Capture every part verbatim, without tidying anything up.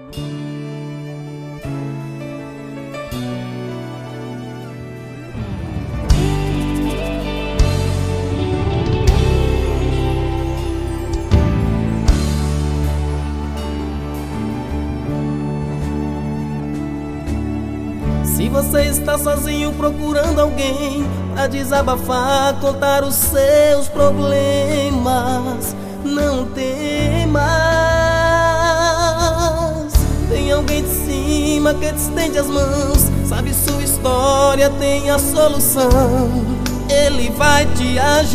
Se você está sozinho procurando alguém pra desabafar, contar os seus problemas, não temas. Tem alguém de cima que te estende as mãos, sabe sua história, tem a solução. Ele vai te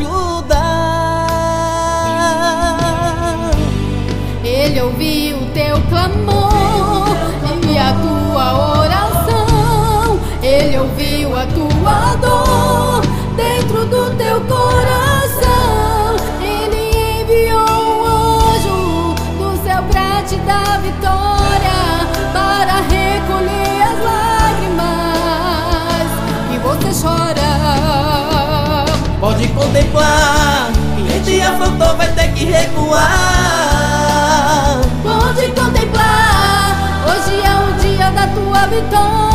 ajudar. Ele ouviu o teu clamor e a tua oração. Ele ouviu a tua dor dentro do teu coração. Ele enviou um anjo do céu pra te dar vitória, para recolher as lágrimas que você chora. Pode contemplar, quem te afrontou vai ter que recuar. Pode contemplar, hoje é o dia da tua vitória.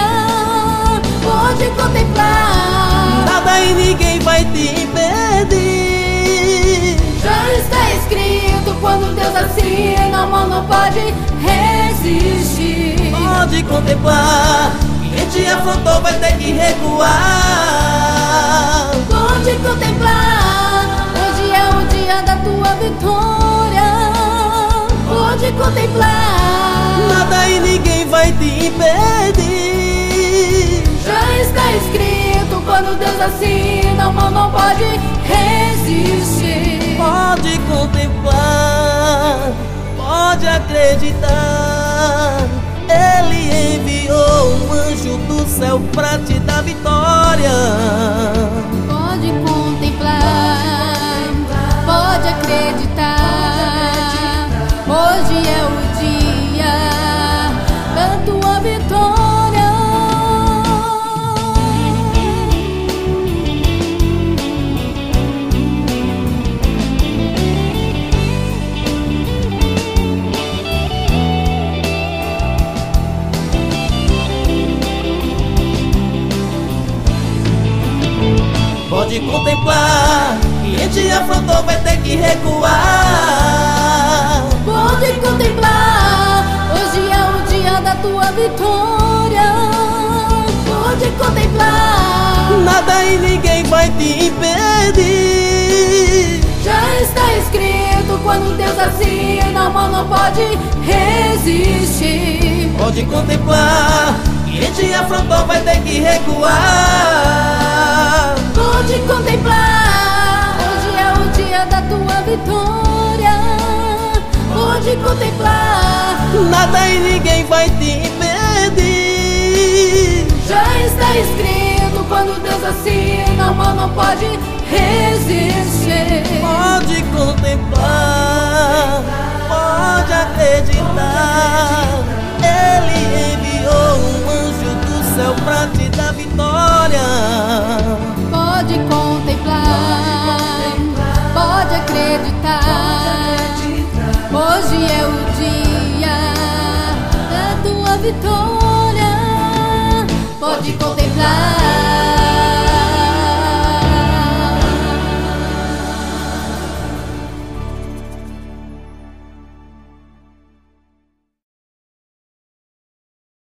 Pode contemplar, nada e ninguém vai te impedir. já está escrito, quando Deus assina, a mão não pode resistir. Pode contemplar, quem te afrontou vai ter que recuar. Pode contemplar, hoje é o dia da tua vitória. Pode contemplar, Nada e ninguém vai te impedir. já está escrito, quando Deus assina, a mão não pode resistir. Pode contemplar, pode acreditar. Ele enviou um anjo do céu pra te dar vitória. Pode contemplar, pode acreditar. Hoje é o dia da tua vitória. Pode contemplar, quem te afrontou vai ter que recuar. Pode contemplar, hoje é o dia da tua vitória. Pode contemplar, Nada e ninguém vai te impedir. já está escrito, quando Deus assina, a mão não pode resistir. Pode contemplar, quem te afrontou vai ter que recuar. Pode contemplar, hoje é o dia da tua vitória. Pode contemplar, Nada e ninguém vai te impedir. já está escrito, quando Deus assina, a mão não pode resistir. Pode contemplar, pode acreditar. Ele enviou um anjo do céu pra te dar vitória. Pode contemplar, pode acreditar. Hoje é o dia da tua vitória.